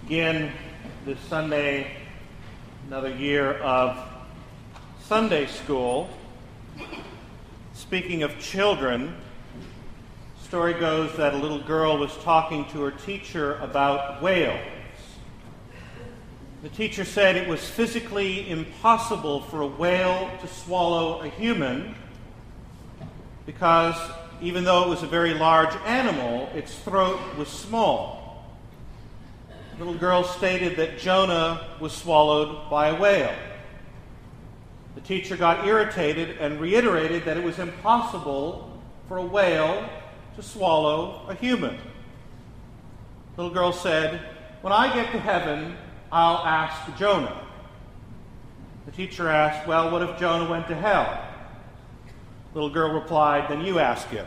begin this Sunday another year of Sunday school. Speaking of children, the story goes that a little girl was talking to her teacher about whales. The teacher said it was physically impossible for a whale to swallow a human because even though it was a very large animal, its throat was small. The little girl stated that Jonah was swallowed by a whale. The teacher got irritated and reiterated that it was impossible for a whale to swallow a human. The little girl said, "When I get to heaven, I'll ask Jonah." The teacher asked, "Well, what if Jonah went to hell?" The little girl replied, "Then you ask him."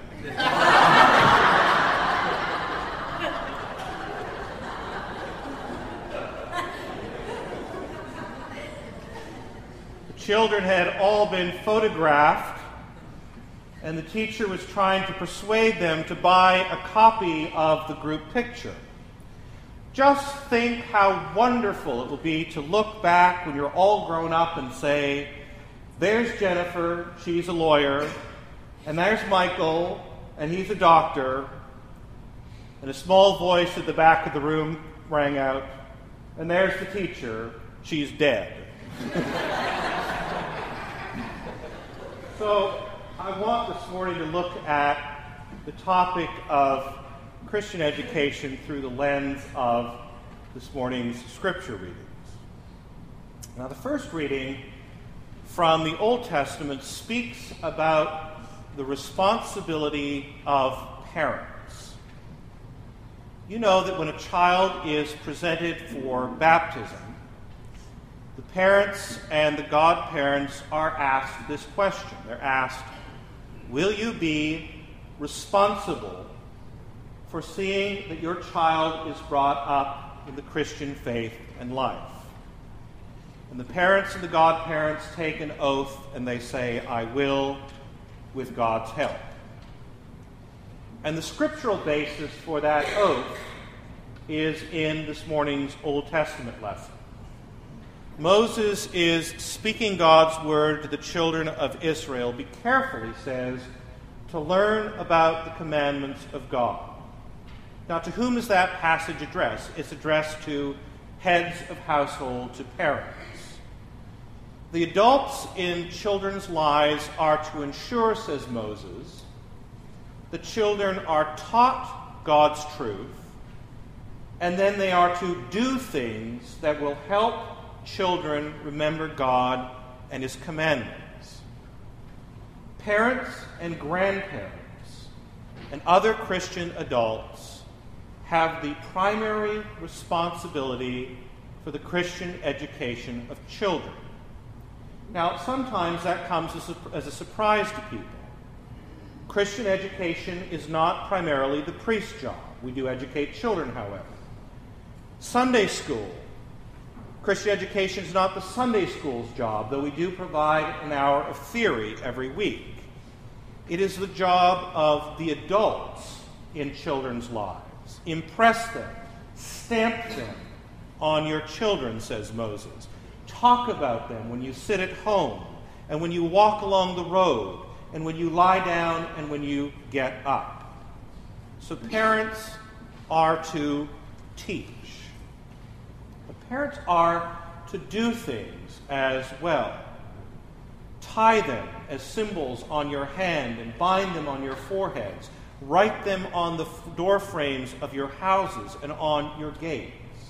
The children had all been photographed, and the teacher was trying to persuade them to buy a copy of the group picture. Just think how wonderful it will be to look back when you're all grown up and say, "There's Jennifer, she's a lawyer, and there's Michael, and he's a doctor," and a small voice at the back of the room rang out, "And there's the teacher, she's dead." So I want this morning to look at the topic of Christian education through the lens of this morning's scripture readings. Now, the first reading from the Old Testament speaks about the responsibility of parents. You know that when a child is presented for baptism, the parents and the godparents are asked this question. They're asked, will you be responsible for seeing that your child is brought up in the Christian faith and life? And the parents and the godparents take an oath and they say, "I will, with God's help." And the scriptural basis for that oath is in this morning's Old Testament lesson. Moses is speaking God's word to the children of Israel. Be careful, he says, to learn about the commandments of God. Now, to whom is that passage addressed? It's addressed to heads of household, to parents. The adults in children's lives are to ensure, says Moses, the children are taught God's truth, and then they are to do things that will help children remember God and His commandments. Parents and grandparents and other Christian adults have the primary responsibility for the Christian education of children. Now, sometimes that comes as a surprise to people. Christian education is not primarily the priest's job. We do educate children, however. Sunday school. Christian education is not the Sunday school's job, though we do provide an hour of theory every week. It is the job of the adults in children's lives. Impress them, stamp them on your children, says Moses. Talk about them when you sit at home, and when you walk along the road, and when you lie down, and when you get up. So parents are to teach. But parents are to do things as well. Tie them as symbols on your hand and bind them on your foreheads. Write them on the door frames of your houses and on your gates.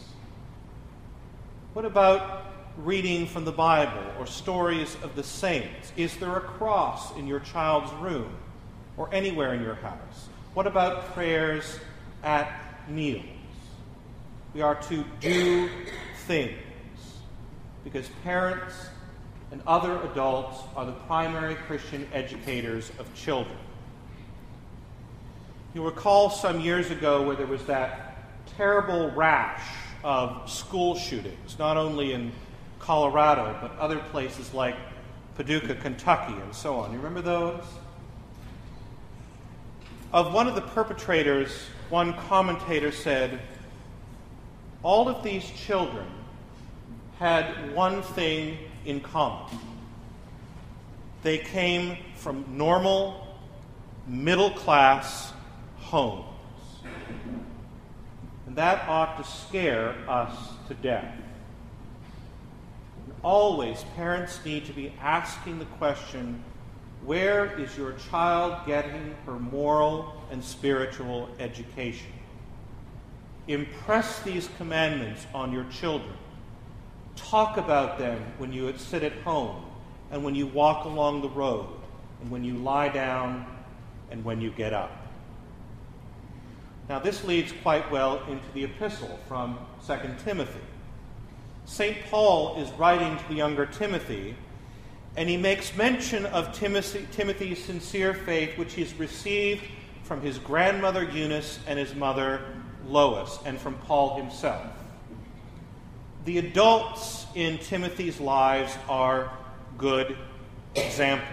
What about reading from the Bible or stories of the saints? Is there a cross in your child's room or anywhere in your house? What about prayers at meals? We are to do things because parents and other adults are the primary Christian educators of children. You'll recall some years ago where there was that terrible rash of school shootings, not only in Colorado, but other places like Paducah, Kentucky, and so on. You remember those? Of one of the perpetrators, one commentator said, all of these children had one thing in common. They came from normal, middle-class homes. And that ought to scare us to death. Always, parents need to be asking the question, where is your child getting her moral and spiritual education? Impress these commandments on your children. Talk about them when you sit at home and when you walk along the road and when you lie down and when you get up. Now, this leads quite well into the epistle from 2 Timothy. St. Paul is writing to the younger Timothy, and he makes mention of Timothy's sincere faith, which he's received from his grandmother Eunice and his mother Lois, and from Paul himself. The adults in Timothy's lives are good examples.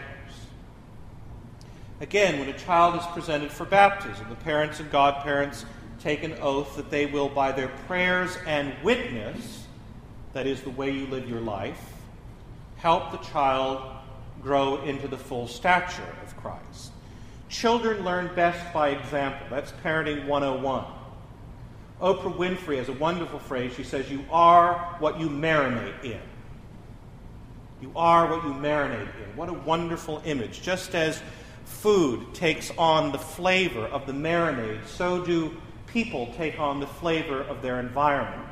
Again, when a child is presented for baptism, the parents and godparents take an oath that they will, by their prayers and witness, that is the way you live your life, help the child grow into the full stature of Christ. Children learn best by example. That's Parenting 101. Oprah Winfrey has a wonderful phrase. She says, "You are what you marinate in." You are what you marinate in. What a wonderful image. Just as food takes on the flavor of the marinade, so do people take on the flavor of their environment.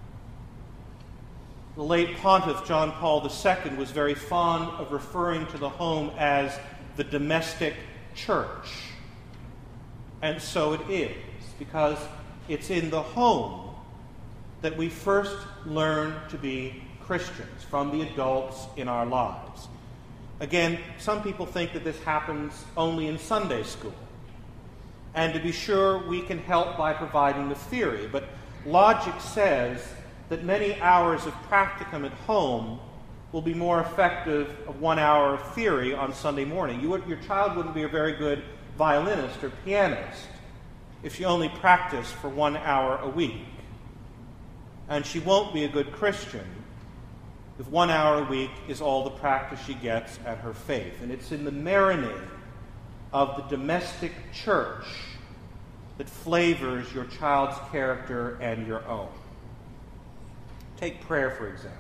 The late Pontiff John Paul II was very fond of referring to the home as the domestic church. And so it is, because it's in the home that we first learn to be Christians, from the adults in our lives. Again, some people think that this happens only in Sunday school. And to be sure, we can help by providing the theory, but logic says that many hours of practicum at home will be more effective of 1 hour of theory on Sunday morning. Your child wouldn't be a very good violinist or pianist if she only practiced for 1 hour a week. And she won't be a good Christian if 1 hour a week is all the practice she gets at her faith. And it's in the marinade of the domestic church that flavors your child's character and your own. Take prayer, for example.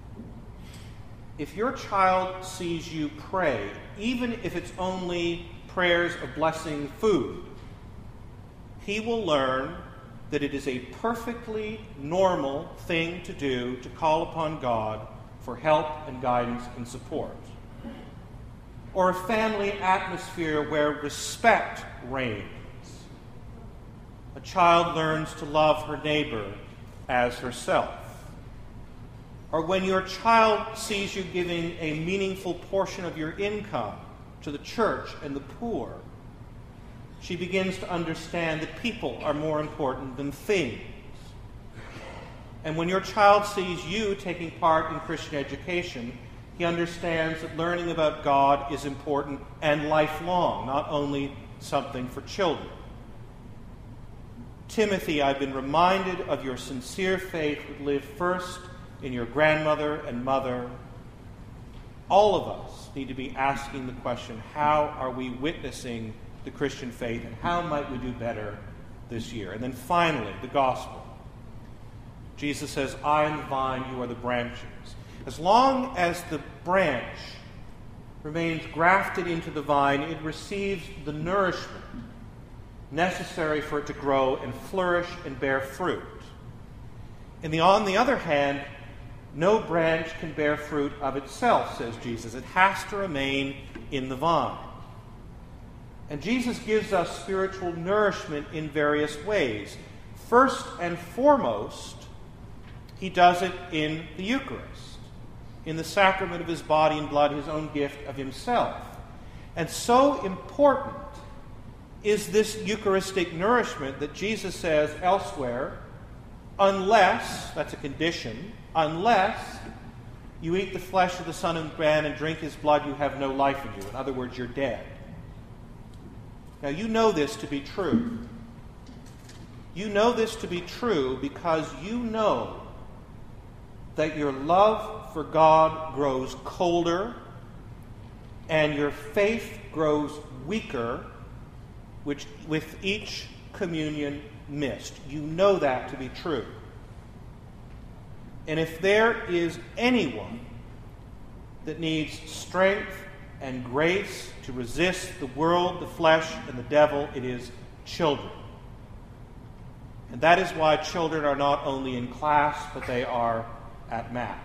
If your child sees you pray, even if it's only prayers of blessing food, he will learn that it is a perfectly normal thing to do to call upon God for help and guidance and support. Or a family atmosphere where respect reigns. A child learns to love her neighbor as herself. Or when your child sees you giving a meaningful portion of your income to the church and the poor, she begins to understand that people are more important than things. And when your child sees you taking part in Christian education, he understands that learning about God is important and lifelong, not only something for children. Timothy, I've been reminded of your sincere faith that lived first in your grandmother and mother. All of us need to be asking the question, how are we witnessing the Christian faith, and how might we do better this year? And then finally, the gospel. Jesus says, I am the vine, you are the branches. As long as the branch remains grafted into the vine, it receives the nourishment necessary for it to grow and flourish and bear fruit. On the other hand, no branch can bear fruit of itself, says Jesus. It has to remain in the vine. And Jesus gives us spiritual nourishment in various ways. First and foremost, he does it in the Eucharist, in the sacrament of his body and blood, his own gift of himself. And so important is this Eucharistic nourishment that Jesus says elsewhere, unless, that's a condition, unless you eat the flesh of the Son of Man and drink his blood, you have no life in you. In other words, you're dead. Now, you know this to be true. You know this to be true because you know that your love for God grows colder and your faith grows weaker with each communion missed. You know that to be true. And if there is anyone that needs strength and grace to resist the world, the flesh, and the devil, it is children. And that is why children are not only in class, but they are at Mass.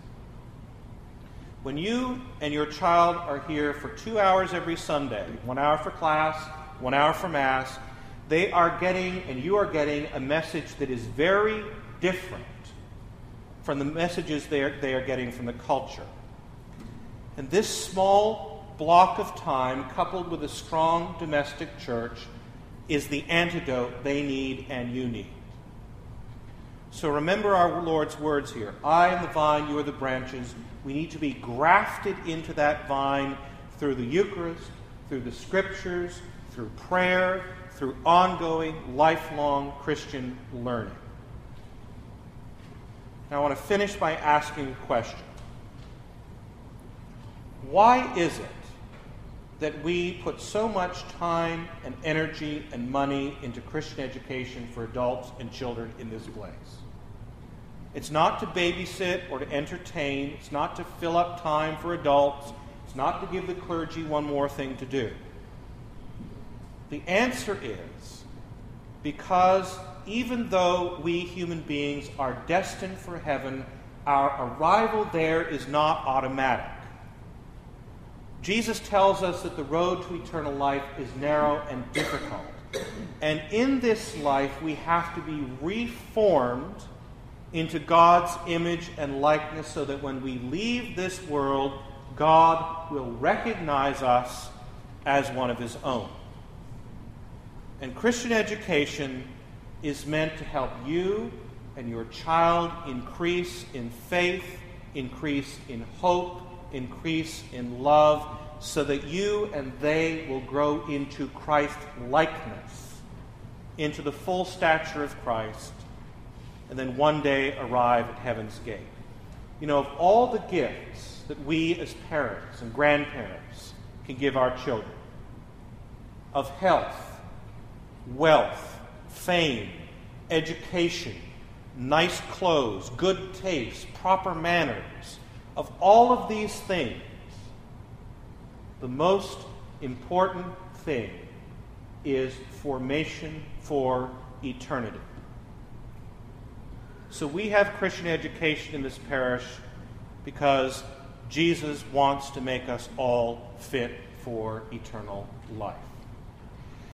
When you and your child are here for 2 hours every Sunday, 1 hour for class, 1 hour for Mass, they are getting, and you are getting, a message that is very different from the messages they are getting from the culture. And this small block of time, coupled with a strong domestic church, is the antidote they need and you need. So remember our Lord's words here. I am the vine, you are the branches. We need to be grafted into that vine through the Eucharist, through the Scriptures, through prayer, through ongoing, lifelong Christian learning. Now I want to finish by asking a question. Why is it that we put so much time and energy and money into Christian education for adults and children in this place? It's not to babysit or to entertain. It's not to fill up time for adults. It's not to give the clergy one more thing to do. The answer is because even though we human beings are destined for heaven, our arrival there is not automatic. Jesus tells us that the road to eternal life is narrow and difficult. And in this life, we have to be reformed into God's image and likeness so that when we leave this world, God will recognize us as one of His own. And Christian education is meant to help you and your child increase in faith, increase in hope, increase in love, so that you and they will grow into Christ-likeness, into the full stature of Christ, and then one day arrive at heaven's gate. You know, of all the gifts that we as parents and grandparents can give our children, of health, wealth, fame, education, nice clothes, good taste, proper manners, of all of these things, the most important thing is formation for eternity. So we have Christian education in this parish because Jesus wants to make us all fit for eternal life.